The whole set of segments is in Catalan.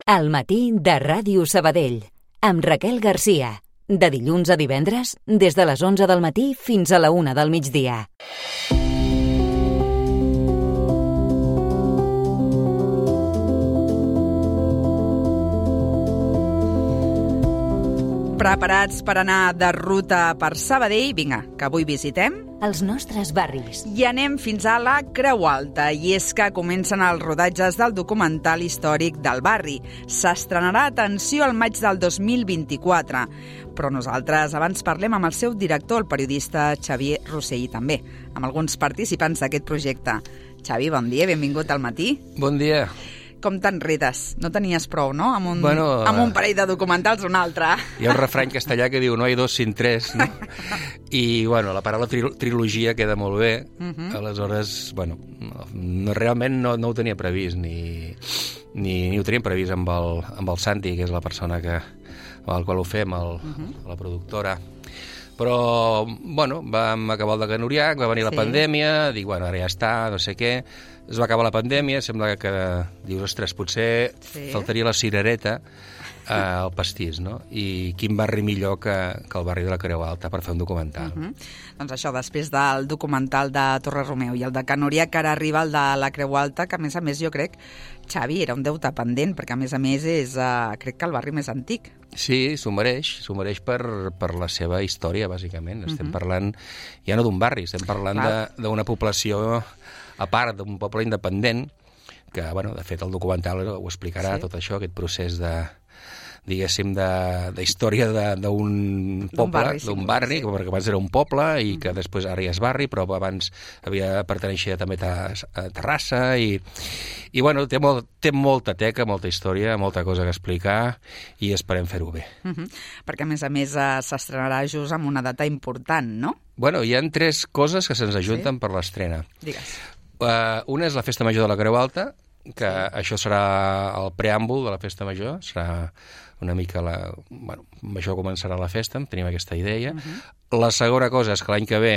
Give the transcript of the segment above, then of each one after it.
Al matí de Ràdio Sabadell, amb Raquel Garcia. De dilluns a divendres, des de les 11 del matí fins a la 1 del migdia. Preparats per anar de ruta per Sabadell? Vinga, que avui visitem Els nostres barris. i anem fins a la Creu Alta. I és que comencen els rodatges del documental històric del barri. S'estrenarà, atenció, al maig del 2024. Però nosaltres abans parlem amb el seu director, el periodista Xavier Rossell, i també amb alguns participants d'aquest projecte. Xavi, bon dia, benvingut al matí. Bon dia. Com t'enredes? No tenies prou, no? Amb un parell de documentals, un altre. Hi ha un refrany castellà que diu no hay dos sin tres, no? I, la paraula trilogia queda molt bé. Aleshores, realment no ho tenia previst, ni ho teníem previst amb el Santi, que és la persona amb el qual ho fem, la productora. Però, vam acabar el de Canoriac, va venir la pandèmia, dic, ara ja està, no sé què. Es va acabar la pandèmia, sembla que dius, ostres, potser faltaria la cirereta al pastís, no? I quin barri millor que el barri de la Creu Alta per fer un documental. Doncs això, després del documental de Torre Romeu i el de Canoriac, que ara arriba el de la Creu Alta, que a més jo crec, Xavi, era un deute pendent, perquè a més és, crec que el barri més antic. Sí, s'ho mereix per la seva història, bàsicament. Estem parlant, ja no d'un barri, estem parlant d'una població a part, d'un poble independent, que, de fet, el documental ho explicarà, tot això, aquest procés d'història d'un poble, d'un barri, perquè abans era un poble i que després ara ja és barri, però abans perteneixia també a Terrassa i té molta teca, molta història, molta cosa que explicar i esperem fer-ho bé. Perquè a més s'estrenarà just amb una data important, no? Hi ha 3 coses que se'ns ajunten per l'estrena. Digues. Una és la Festa Major de la Creu Alta, que això serà el preàmbul de la Festa Major, serà una mica amb això començarà la festa, tenim aquesta idea. La segona cosa és que l'any que ve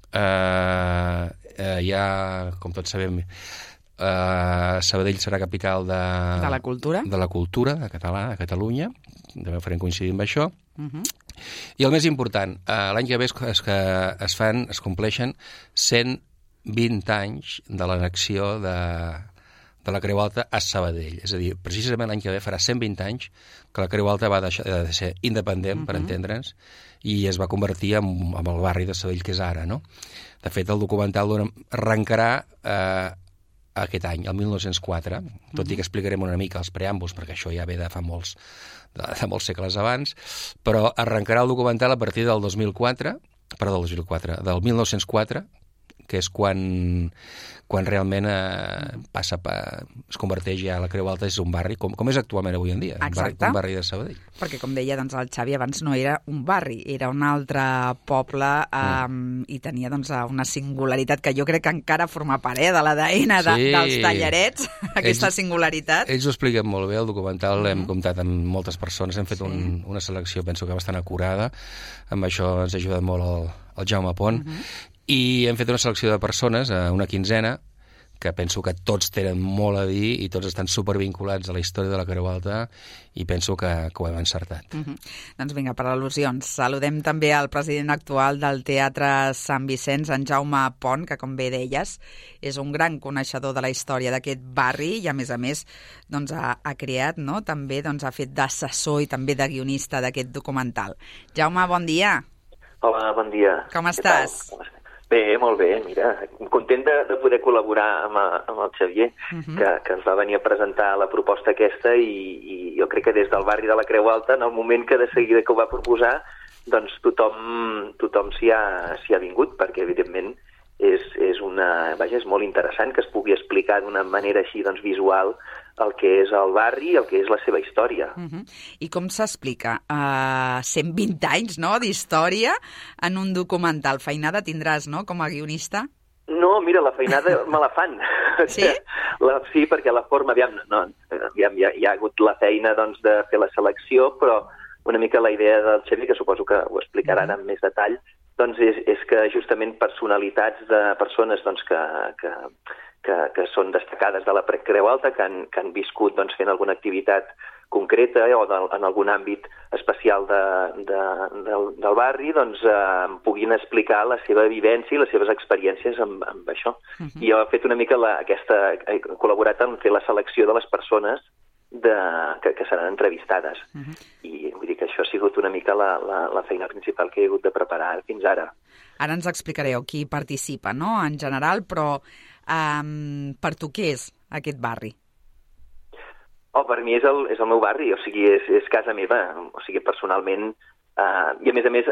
com tots sabem, Sabadell serà capital de la cultura, de català, a Catalunya, també ho farem coincidir amb això. I el més important, l'any que ve és que es compleixen 120 anys de l'annexió de la Creu Alta a Sabadell. És a dir, precisament l'any que ve farà 120 anys que la Creu Alta va deixar de ser independent, per entendre'ns, i es va convertir en el barri de Sabadell que és ara, no? De fet, el documental arrencarà aquest any, el 1904, tot i que explicarem una mica els preàmbuls, perquè això ja ve de fa molts segles abans, però arrencarà el documental a partir del 1904, que és quan realment es converteix ja la Creu Alta, és un barri, com és actualment avui en dia, un barri de Sabadell. Perquè, com deia, el Xavi abans no era un barri, era un altre poble i tenia una singularitat que jo crec que encara forma part de l'ADN dels Tallarets, aquesta singularitat. Ells ho expliquen molt bé, el documental l'hem comptat amb moltes persones, hem fet una selecció, penso que bastant acurada, amb això ens ha ajudat molt el Jaume Pont, i hem fet una selecció de persones, una quinzena, que penso que tots tenen molt a dir i tots estan supervinculats a la història de la Creu Alta i penso que ho hem encertat. Doncs vinga, per al·lusions. Saludem també al president actual del Teatre Sant Vicenç, en Jaume Pont, que, com bé deies, és un gran coneixedor de la història d'aquest barri i, a més, ha creat, també ha fet d'assessor i també de guionista d'aquest documental. Jaume, bon dia. Hola, bon dia. Com estàs? Bé, molt bé, mira, content de poder col·laborar amb el Xavier, que ens va venir a presentar la proposta aquesta i jo crec que des del barri de la Creu Alta, en el moment que de seguida que ho va proposar, doncs tothom s'hi ha vingut, perquè evidentment és molt interessant que es pugui explicar d'una manera així visual el que és el barri, el que és la seva història. I com s'explica? 120 anys d'història en un documental. Feinada tindràs, no?, com a guionista? No, mira, la feinada me la fan. Sí? Sí, perquè la forma, hi ha hagut la feina de fer la selecció, però una mica la idea del Xavier, que suposo que ho explicaran amb més detall, és que justament personalitats de persones que són destacades de la Creu Alta, que han viscut fent alguna activitat concreta o en algun àmbit especial del barri, doncs puguin explicar la seva vivència i les seves experiències amb això. I jo he fet una mica he col·laborat en fer la selecció de les persones que seran entrevistades. I vull dir que això ha sigut una mica la feina principal que he hagut de preparar fins ara. Ara ens explicareu qui participa, no?, en general, però per tu què és aquest barri? Per mi és el meu barri, o sigui, és casa meva, o sigui, personalment, i a més,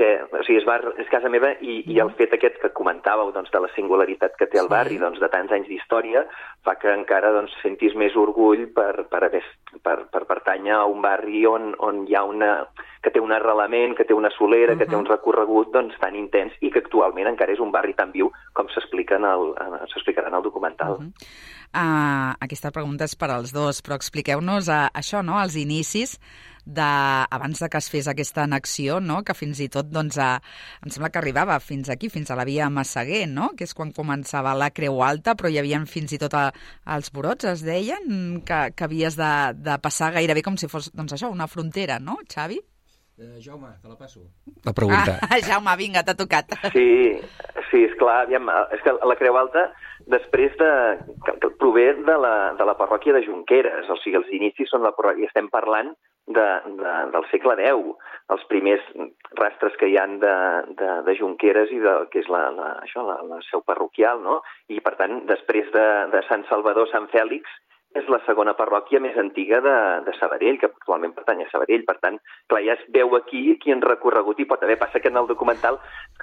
és casa meva i el fet aquest que comentàveu, doncs, de la singularitat que té el barri, doncs, de tants anys d'història, fa que encara, doncs, sentis més orgull per pertànyer a un barri on hi ha que té un arrelament, que té una solera, que té un recorregut, doncs, tan intens i que actualment encara és un barri tan viu com s'explicarà en el documental. Aquesta pregunta és per als dos, però expliqueu-nos això, no?, els inicis abans que es fes aquesta annexió, no?, que fins i tot, doncs, em sembla que arribava fins aquí, fins a la via Massaguer, no?, que és quan començava la Creu Alta, però hi havia fins i tot els Borots, es deien, que havies de passar gairebé com si fos, doncs això, una frontera, no, Xavi? Jaume, te la passo. La pregunta. Jaume, vinga, t'ha tocat. Sí, esclar, aviam, és que la Creu Alta després que prové de la parròquia de Junqueres, o sigui, els inicis són la parròquia, estem parlant del segle X, els primers rastres que hi han de Junqueres i que és la seu parroquial, no? I, per tant, després de Sant Salvador, Sant Fèlix, és la segona parròquia més antiga de Sabadell, que actualment pertany a Sabadell. Per tant, clar, ja es veu aquí quin recorregut hi pot haver. Passa que en el documental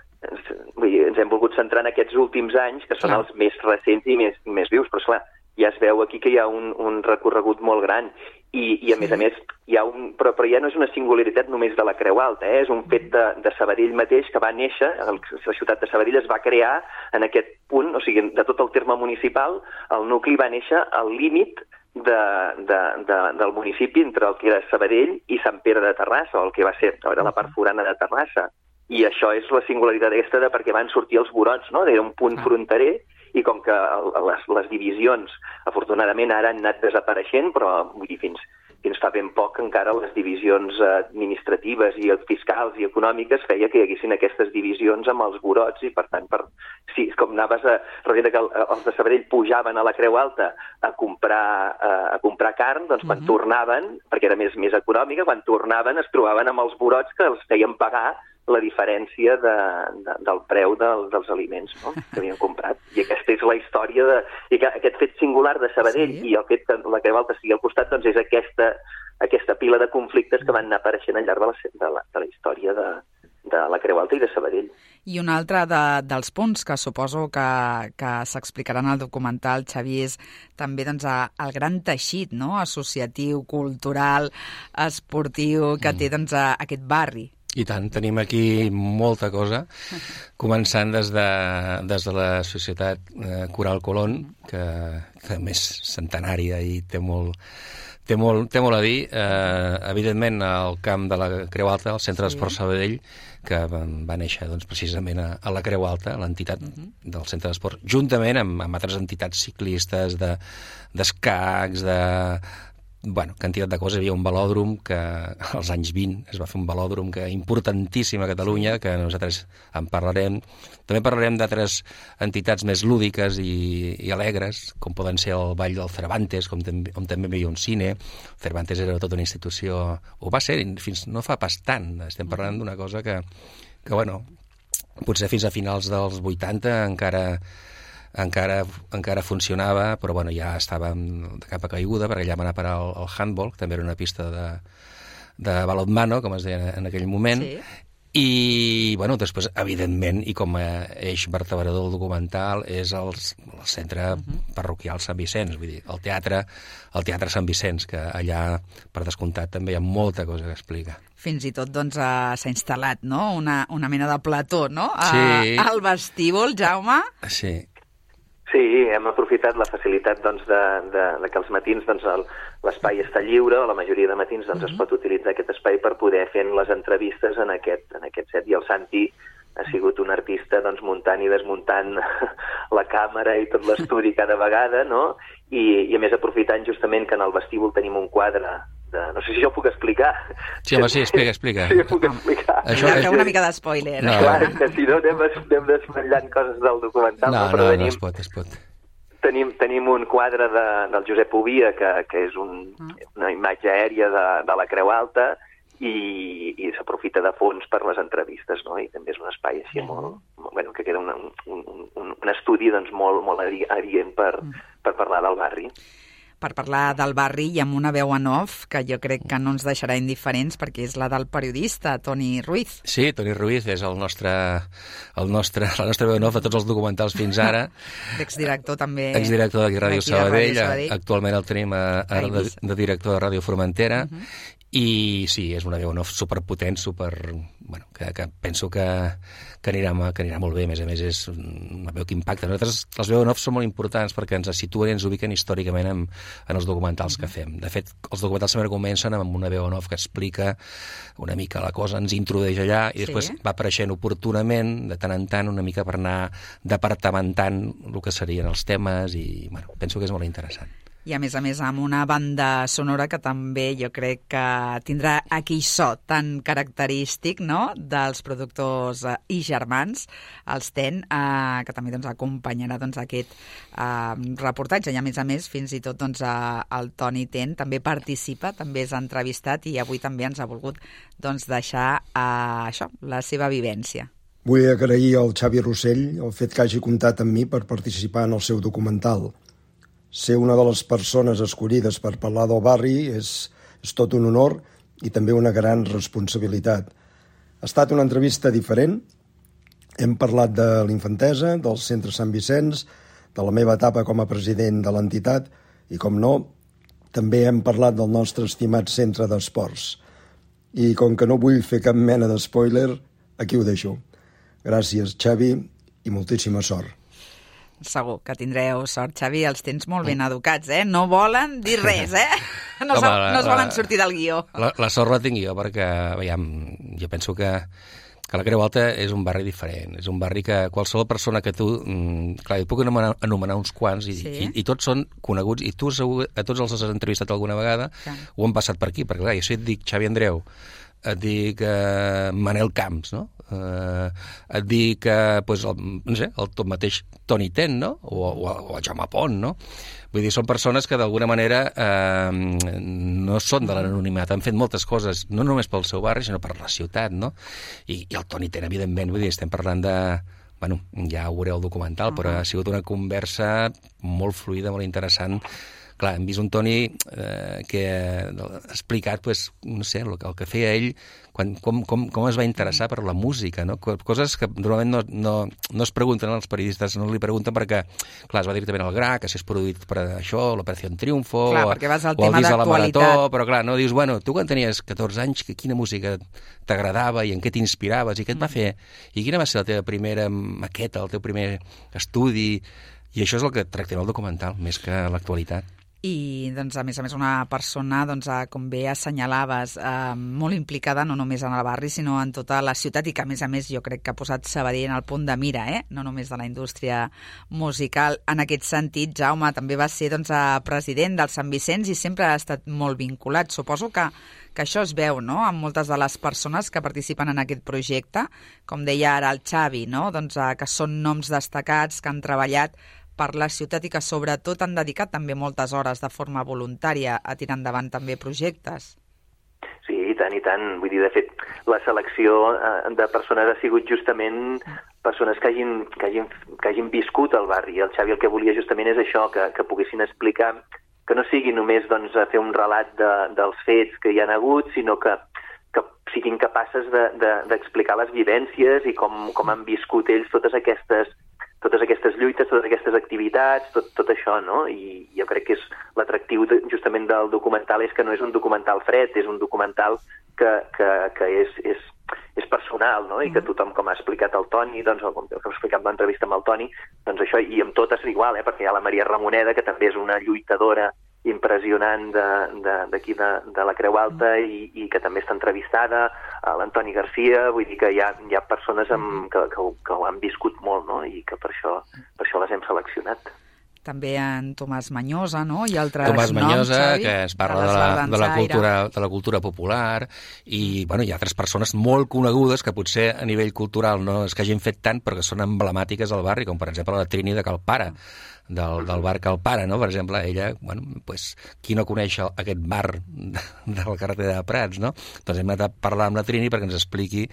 ens hem volgut centrar en aquests últims anys, que són els més recents i més vius, però esclar, ja es veu aquí que hi ha un recorregut molt gran i a més, hi ha però ja no és una singularitat només de la Creu Alta, és un fet de Sabadell mateix que va néixer, la ciutat de Sabadell es va crear en aquest punt, o sigui, de tot el terme municipal, el nucli va néixer al límit del municipi entre el que era Sabadell i Sant Pere de Terrassa, o el que va ser la part forana de Terrassa. I això és la singularitat aquesta de perquè van sortir els Borots, no? Era un punt fronterer i com que les divisions, afortunadament, ara han anat desapareixent, però vull dir, fins fa ben poc encara les divisions administratives i fiscals i econòmiques feia que hi haguessin aquestes divisions amb els Borots i, per tant, com anaves resulta que els de Sabadell pujaven a la Creu Alta a comprar carn, doncs quan tornaven, perquè era més econòmica, quan tornaven es trobaven amb els Borots que els feien pagar la diferència del preu dels aliments, no?, que havien comprat. I aquesta és la història i aquest fet singular de Sabadell i el fet que la Creu Alta estigui al costat, doncs és aquesta pila de conflictes que van anar apareixent al llarg de la història de la Creu Alta i de Sabadell. I un altre dels punts que suposo que s'explicaran al documental, Xavi, és també, doncs, el gran teixit, no?, associatiu, cultural, esportiu que té, doncs, aquest barri. I tant, tenim aquí molta cosa, començant des de la Societat Coral Colón, que a més centenària i té molt a dir. Evidentment, al camp de la Creu Alta, el Centre d'Esport Sabadell, que va néixer, doncs, precisament a la Creu Alta, l'entitat del Centre d'Esport, juntament amb altres entitats ciclistes, d'escacs, quantitat de coses. Hi havia un velòdrom que als anys 20 es va fer un velòdrom importantíssim a Catalunya, que nosaltres en parlarem. També parlarem d'altres entitats més lúdiques i alegres, com poden ser el Ball del Cervantes, on també hi havia un cine. Cervantes era tota una institució, ho va ser fins no fa pas tant. Estem parlant d'una cosa que potser fins a finals dels 80 encara funcionava, però ja estava de capa caiguda, perquè allà va anar a parar el handball, que també era una pista de balonmano, com es deia en aquell moment. I, després, evidentment, i com a eix vertebrador del documental, és el centre parroquial Sant Vicenç, vull dir, el teatre Sant Vicenç, que allà, per descomptat, també hi ha molta cosa que explica. Fins i tot, doncs, s'ha instal·lat, no?, una mena de plató, no?, al vestíbul, Jaume? Sí. Sí, hem aprofitat la facilitat doncs, de que els matins doncs, l'espai està lliure, o la majoria de matins doncs, es pot utilitzar aquest espai per poder fer les entrevistes en aquest set. I el Santi ha sigut un artista doncs, muntant i desmuntant la càmera i tot l'estudi cada vegada, no? I a més aprofitant justament que en el vestíbul tenim un quadre no sé si jo ho puc explicar. Sí, home, sí, explica. Sí, ho puc explicar. Feu una mica d'espoiler. No. Clar, que si no anem desvetllant coses del documental. No, es pot. Tenim un quadre del Josep Ovia, que és una imatge aèria de la Creu Alta, i s'aprofita de fons per les entrevistes, no? I també és un espai així bueno, que queda un estudi doncs, molt adient per parlar del barri. Per parlar del barri i amb una veu en off que jo crec que no ens deixarà indiferents perquè és la del periodista Toni Ruiz. Sí, Toni Ruiz és la nostra veu en off de tots els documentals fins ara. Exdirector també. Exdirector de Ràdio Sabadell. Actualment el tenim de director de Ràdio Formentera. I sí, és una veu en off superpotent, bueno, que penso que anirà molt bé. A més és una veu que impacta. Nosaltres les veus en off són molt importants perquè ens situen i ens ubiquen històricament en els documentals que fem. De fet, els documentals sempre comencen amb una veu en off que explica una mica la cosa, ens introdueix allà i després va apareixent oportunament, de tant en tant, una mica per anar departamentant el que serien els temes i bueno, penso que és molt interessant. I a més, amb una banda sonora que també jo crec que tindrà aquell so tan característic, no?, dels productors i germans, els TEN, que també acompanyarà aquest reportatge. I a més, fins i tot el Toni TEN també participa, també és entrevistat i avui també ens ha volgut deixar la seva vivència. Vull agrair al Xavi Rossell el fet que hagi comptat amb mi per participar en el seu documental. Ser una de les persones escollides per parlar del barri és tot un honor i també una gran responsabilitat. Ha estat una entrevista diferent. Hem parlat de l'infantesa, del centre Sant Vicenç, de la meva etapa com a president de l'entitat i, com no, també hem parlat del nostre estimat centre d'esports. I com que no vull fer cap mena d'espoiler, aquí ho deixo. Gràcies, Xavi, i moltíssima sort. Segur que tindreu sort, Xavi, els tens molt ben educats, No volen dir res, No es volen sortir del guió. La sort la tinc jo, perquè, veiem, jo penso que la Creu Alta és un barri diferent, és un barri que qualsevol persona que tu... Clar, jo puc anomenar uns quants i tots són coneguts, i tu segur a tots els has entrevistat alguna vegada, ho han passat per aquí, perquè clar, jo si et dic Xavi Andreu, et dic Manel Camps, no? Et dic el tot mateix Toni TEN, no? O el Jaume Pont, no? Vull dir, són persones que d'alguna manera no són de l'anonimat, han fet moltes coses, no només pel seu barri, sinó per la ciutat, no? I el Toni TEN, evidentment, vull dir, estem parlant de... Bueno, ja ho veureu el documental, però ha sigut una conversa molt fluida, molt interessant. Clar, hem vist un Toni que ha explicat, no sé, el que feia ell, com es va interessar per la música, no? Coses que normalment no es pregunten als periodistes, no li pregunten perquè, clar, es va dir també al Gra, que si és produït per això, l'Operació Triunfo, clar, o el disc de la Marató, però clar, no dius, bueno, tu quan tenies 14 anys, quina música t'agradava i en què t'inspiraves i què et va fer? I quina va ser la teva primera maqueta, el teu primer estudi? I això és el que tractem al documental, més que l'actualitat. I, a més, una persona, com bé assenyalaves, molt implicada no només en el barri, sinó en tota la ciutat i que, a més, jo crec que ha posat Sabadell en el punt de mira, no només de la indústria musical. En aquest sentit, Jaume també va ser president del Sant Vicenç i sempre ha estat molt vinculat. Suposo que això es veu, no?, amb moltes de les persones que participen en aquest projecte, com deia ara el Xavi, no?, que són noms destacats, que han treballat per la ciutat i que sobretot han dedicat també moltes hores de forma voluntària a tirar endavant també projectes. Sí, i tant. Vull dir, de fet, la selecció de persones ha sigut justament persones que hagin viscut al barri. El Xavi el que volia justament és això, que poguessin explicar, que no sigui només fer un relat dels fets que hi han hagut, sinó que siguin capaces d'explicar les vivències i com han viscut ells totes aquestes lluites, totes aquestes activitats, tot això, no? I jo crec que és l'atractiu justament del documental és que no és un documental fred, és un documental que és personal, no? I que tothom, com ha explicat el Toni, o com ha explicat l'entrevista amb el Toni, això, i amb totes igual, perquè hi ha la Maria Ramoneda, que també és una lluitadora impressionant d'aquí de la Creu Alta i que també està entrevistada, l'Antoni Garcia, vull dir que hi ha persones que ho han viscut molt, no? I que per això les hem seleccionat. també en Tomàs Manyosa, no? I altres Tomàs Manyosa, Xavi, que es parla de la cultura popular, i hi ha altres persones molt conegudes que potser a nivell cultural no és que hagin fet tant, però que són emblemàtiques al barri, com per exemple la Trini de Calpara, del bar Calpara, no? Per exemple, ella, qui no coneix aquest bar de la carretera de Prats, no? Doncs hem anat a parlar amb la Trini perquè ens expliqui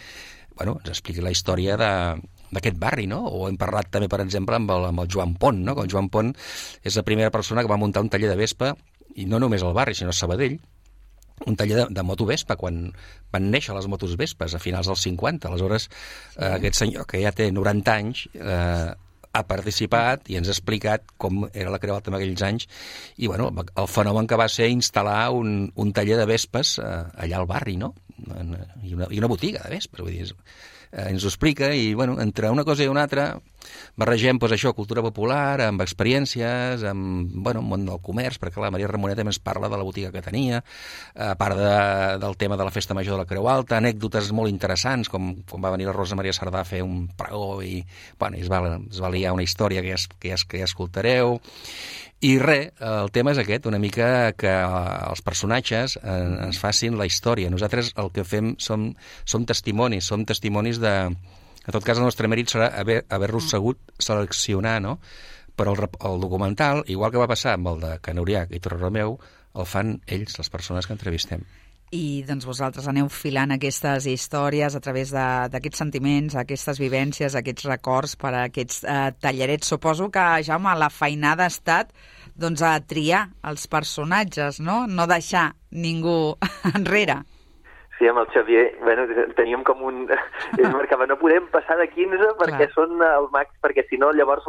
la història d'aquest barri, no? O hem parlat també, per exemple, amb el Joan Pont, no? El Joan Pont és la primera persona que va muntar un taller de Vespa, i no només al barri, sinó a Sabadell, un taller de moto Vespa, quan van néixer les motos Vespes, a finals dels 50. Aleshores, aquest senyor, que ja té 90 anys, ha participat i ens ha explicat com era la Creu Alta en aquells anys i el fenomen que va ser instal·lar un taller de Vespes allà al barri, no? I una botiga de Vespes, vull dir, ens ho explica i, entre una cosa i una altra barregem, cultura popular, amb experiències, amb, món del comerç, perquè la Maria Ramonet també ens parla de la botiga que tenia, a part del tema de la Festa Major de la Creu Alta, anècdotes molt interessants, com va venir la Rosa Maria Sardà a fer un pregó i, es va liar una història que ja escoltareu. I el tema és aquest, una mica que els personatges ens facin la història. Nosaltres el que fem som testimonis de... En tot cas, el nostre mèrit serà haver-los sabut seleccionar, no? Però el documental, igual que va passar amb el de Can Uriach i Torrelameu, el fan ells, les persones que entrevistem. I doncs vosaltres aneu filant aquestes històries a través d'aquests sentiments, aquestes vivències, aquests records per a aquests tallerets. Suposo que, Jaume, la feinada ha estat a triar els personatges, no? No deixar ningú enrere. Sí, amb el Xavier, teníem com un... Ell marcava, no podem passar de 15 perquè són el max, perquè si no llavors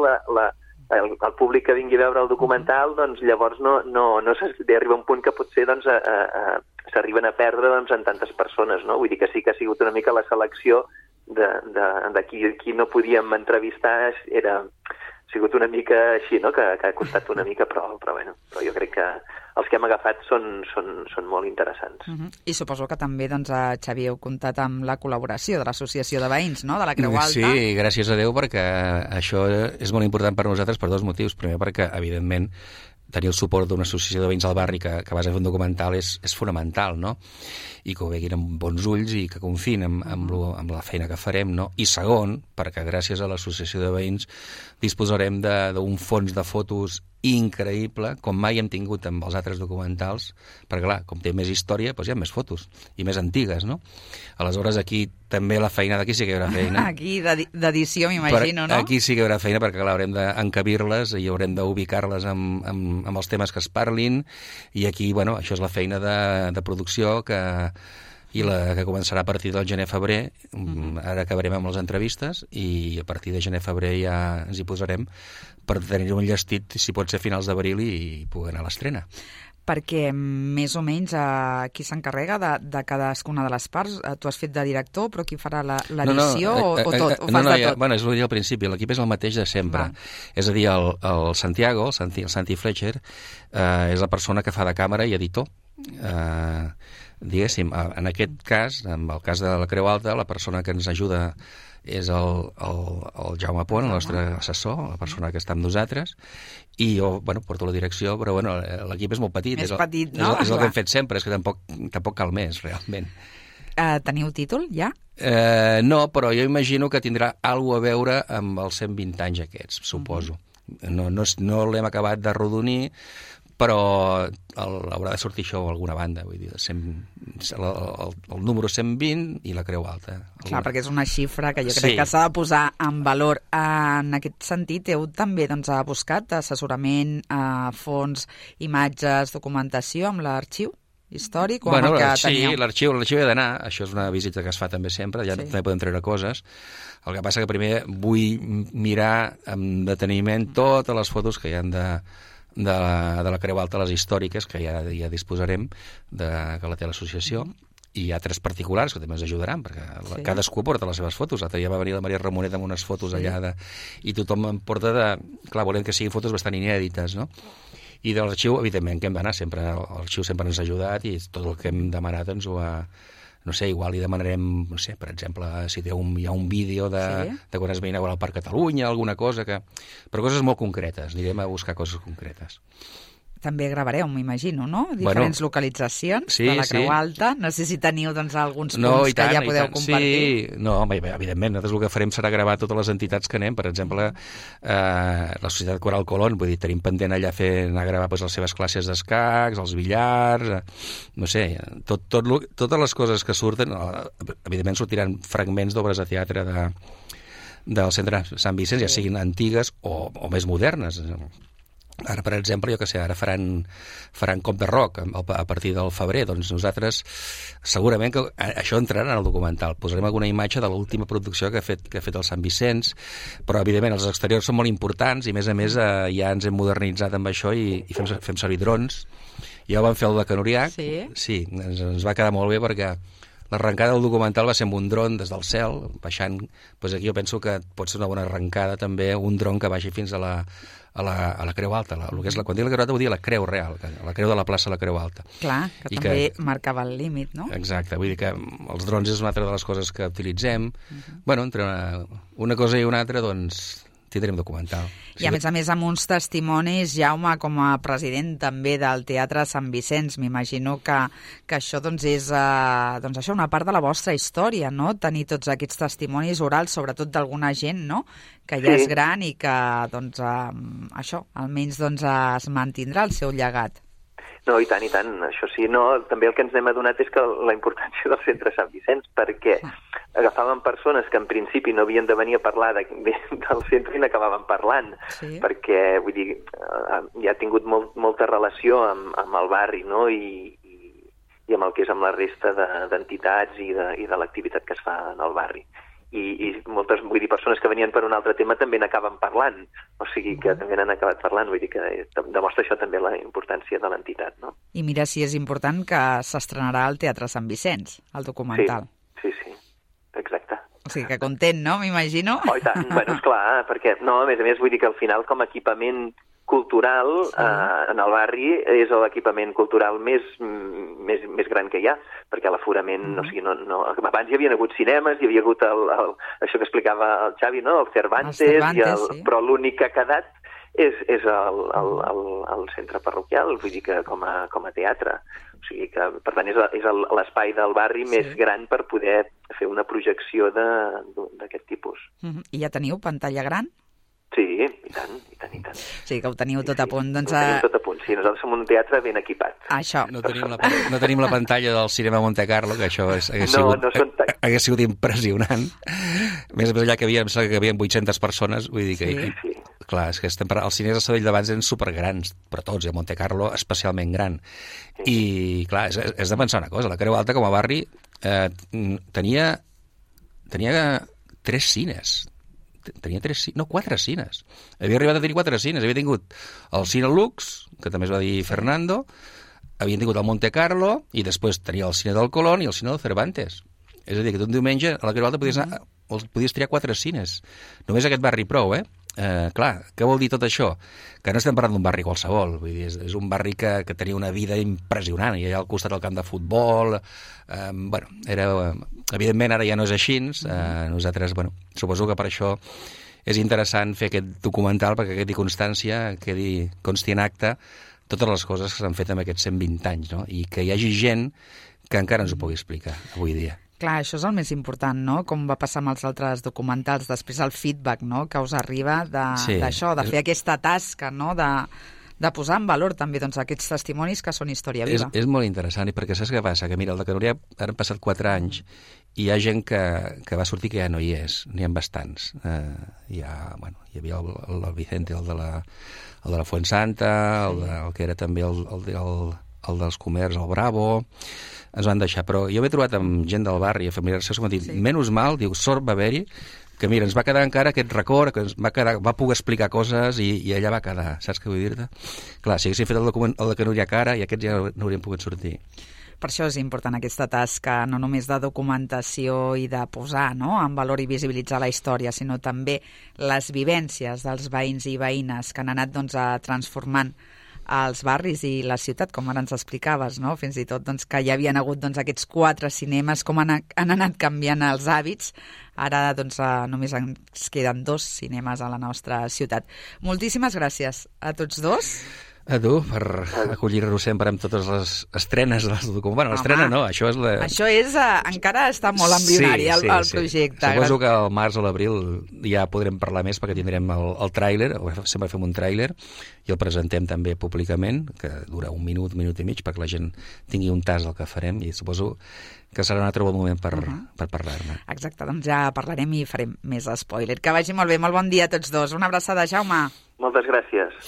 el públic que vingui a veure el documental, doncs llavors no arriba un punt que potser s'arriben a perdre en tantes persones, no? Vull dir que sí que ha sigut una mica la selecció de qui no podíem entrevistar, ha sigut una mica així, no? Que ha costat una mica, però jo crec que els que hem agafat són molt interessants. I suposo que també, Xavi, heu comptat amb la col·laboració de l'Associació de Veïns, no?, de la Creu Alta. Sí, gràcies a Déu, perquè això és molt important per nosaltres per dos motius. Primer, perquè, evidentment, tenir el suport d'una associació de veïns al barri que vas a fer un documental és fonamental, no? I que ho veguin amb bons ulls i que confiïn amb la feina que farem, no? I segon, perquè gràcies a l'associació de veïns disposarem d'un fons de fotos increïble, com mai hem tingut amb els altres documentals, perquè, clar, com té més història, doncs hi ha més fotos, i més antigues, no? Aleshores, aquí també la feina d'aquí sí que hi haurà feina. Aquí, d'edició, m'imagino, no? Aquí sí que hi haurà feina, perquè, clar, haurem d'encabir-les i haurem d'ubicar-les amb els temes que es parlin, i aquí, això és la feina de producció que començarà a partir del gener-febrer. Ara acabarem amb les entrevistes i a partir de gener-febrer ja ens hi posarem per tenir un llestit, si pot ser a finals d'abril, i poder anar a l'estrena. Perquè més o menys qui s'encarrega de cadascuna de les parts? Tu has fet de director, però qui farà l'edició o tot? O fas de tot? És el que al principi, l'equip és el mateix de sempre. És a dir, el Santiago, el Santi Fletcher, és la persona que fa de càmera i editor. Diguéssim, en aquest cas, en el cas de la Creu Alta, la persona que ens ajuda és el Jaume Pont, el nostre assessor, la persona que està amb nosaltres, i jo, porto la direcció, però l'equip és molt petit. És petit, no? És el que hem fet sempre, és que tampoc cal més, realment. Teniu títol, ja? No, però jo imagino que tindrà alguna a veure amb els 120 anys aquests, suposo. No l'hem acabat de rodonir, però haurà de sortir això a alguna banda, vull dir, el número 120 i la Creu Alta. Clar, perquè és una xifra que jo crec que s'ha de posar en valor. En aquest sentit, heu també buscat assessorament, fons, imatges, documentació amb l'arxiu històric? Sí, l'arxiu ha d'anar, això és una visita que es fa també sempre, ja també podem treure coses. El que passa que primer vull mirar amb deteniment totes les fotos que hi ha de la Creu Alta, les històriques, que ja disposarem, que la té l'associació, i hi ha 3 particulars que també ens ajudaran, perquè cadascú porta les seves fotos. L'altre dia va venir la Maria Ramonet amb unes fotos allà, i tothom em porta clar, volem que siguin fotos bastant inèdites, no? I de l'arxiu, evidentment, que hem d'anar sempre, l'arxiu sempre ens ha ajudat, i tot el que hem demanat ens ho no sé, igual li demanarem, no sé, per exemple, si hi ha un vídeo de quan es va inaugurar el Parc Catalunya, alguna cosa però coses molt concretes, anirem a buscar coses concretes. També gravareu, m'imagino, no? Diferents localitzacions de la Creu Alta. No sé si teniu alguns punts que ja podeu compartir. Sí, no, evidentment, nosaltres el que farem serà gravar totes les entitats que anem. Per exemple, la Societat Coral Colón, vull dir, tenim pendent allà anar a gravar les seves classes d'escacs, els billars, no sé, totes les coses que surten, evidentment sortiran fragments d'obres de teatre del centre Sant Vicenç, ja siguin antigues o més modernes. Ara, per exemple, jo que sé, ara faran Cop de Rock a partir del febrer, doncs nosaltres segurament que això entrarà en el documental. Posarem alguna imatge de l'última producció que ha fet el Sant Vicenç, però evidentment els exteriors són molt importants i a més ja ens hem modernitzat amb això i fem servir drons. Ja ho vam fer el de Canoriac. Sí, ens va quedar molt bé perquè l'arrencada del documental va ser amb un dron des del cel, baixant. Doncs aquí jo penso que pot ser una bona arrencada també un dron que vagi fins a la Creu Alta, quan dic la Creu Alta vull dir la Creu Real, la Creu de la plaça de la Creu Alta. Clar, que també marcava el límit, no? Exacte, vull dir que els drons és una altra de les coses que utilitzem. Bueno, entre una cosa i una altra, doncs tindrem documental. I a més amb uns testimonis, Jaume, com a president també del Teatre Sant Vicenç, m'imagino que això doncs és això una part de la vostra història, no? Tenir tots aquests testimonis orals, sobretot d'alguna gent, no?, que ja és gran i que doncs això, almenys doncs es mantindrà el seu llegat. No, i tant, això sí. No, també el que ens n'hem adonat és que la importància del centre Sant Vicenç, perquè agafaven persones que en principi no havien de venir a parlar del centre i n'acabaven parlant, perquè, vull dir, ja ha tingut molta relació amb el barri, no?, i amb el que és amb la resta d'entitats i de l'activitat que es fa en el barri. I moltes, vull dir, persones que venien per un altre tema també n'acaben parlant, o sigui que també n'han acabat parlant, vull dir que demostra això també la importància de l'entitat, no? I mira si és important que s'estrenarà al Teatre Sant Vicenç, el documental. Sí, exacte. O sigui que content, no?, m'imagino. Oh, i tant, bueno, esclar, perquè, no, a més, vull dir que al final com a equipament cultural en el barri és l'equipament cultural més gran que hi ha, perquè l'aforament, o sigui, no, abans hi havia hagut cinemes, hi havia hagut això que explicava el Xavi, no?, el Cervantes, però l'únic que ha quedat és el centre parroquial, vull dir que com a teatre. O sigui que, per tant, és l'espai del barri més gran per poder fer una projecció d'aquest tipus. I ja teniu pantalla gran? Sí, i tant. Sí, que ho teniu tot a punt. Ho tenim tot a punt, sí. Nosaltres som un teatre ben equipat. Això. No tenim la pantalla del cinema Monte Carlo, que això hagués sigut impressionant. Més allà que hi havia 800 persones, vull dir que... Sí. Clar, és que els cines de Sabadell d'abans eren supergrans, però tots, i el Monte Carlo especialment gran. I, clar, és de pensar una cosa, la Creu Alta com a barri tenia 3 cines. Tenia 4 cines. Havia arribat a tenir 4 cines. Havia tingut el Cine Lux, que també es va dir Fernando, havien tingut el Monte Carlo, i després tenia el Cine del Colón i el Cine del Cervantes. És a dir, que tu un diumenge a la Creu Alta podies triar 4 cines. Només aquest barri prou, clar, què vol dir tot això? Que no estem parlant d'un barri qualsevol, vull dir, és un barri que tenia una vida impressionant, i allà al costat del camp de futbol, evidentment ara ja no és així, nosaltres, suposo que per això és interessant fer aquest documental, perquè quedi constància, consti en acte totes les coses que s'han fet en aquests 120 anys, no? I que hi hagi gent que encara ens ho pugui explicar avui dia. Clar, això és el més important, no?, com va passar amb els altres documentals, després el feedback, no?, que us arriba d'això, de fer aquesta tasca, no?, de posar en valor també doncs, aquests testimonis que són història viva. És molt interessant, i perquè saps què passa? Que mira, el de Canoriac han passat 4 anys i hi ha gent que va sortir que ja no hi és, n'hi ha bastants. Hi havia el Vicente, el de la Fuensanta, el que era també el dels comerç, el Bravo, ens van deixar, però jo m'he trobat amb gent del barri, familiars que m'han dit, menys mal, diu, sort va haver-hi, que mira, ens va quedar encara aquest record, que ens va poder explicar coses i allà va quedar, saps què vull dir-te? Clar, si haguéssim fet el de Canoriac ara, i aquests ja no haurien pogut sortir. Per això és important aquesta tasca, no només de documentació i de posar en valor i visibilitzar la història, sinó també les vivències dels veïns i veïnes que han anat transformant als barris i la ciutat, com ara ens explicaves, no? Fins i tot doncs, que hi havien hagut doncs, aquests 4 cinemes, com han anat canviant els hàbits. Ara doncs, només ens queden 2 cinemes a la nostra ciutat. Moltíssimes gràcies a tots dos. A tu, per acollir-nos sempre amb totes les estrenes dels documents. Bueno, l'estrena no, això és la... Això és... encara està molt embrionari, el projecte. Suposo que al març o l'abril ja podrem parlar més perquè tindrem el tràiler, sempre fem un tràiler, i el presentem també públicament, que dura un minut i mig, perquè la gent tingui un tas del que farem, i suposo que serà un altre bon moment per parlar-ne. Exacte, doncs ja parlarem i farem més spoiler. Que vagi molt bé, molt bon dia a tots dos. Una abraçada, Jaume. Moltes gràcies.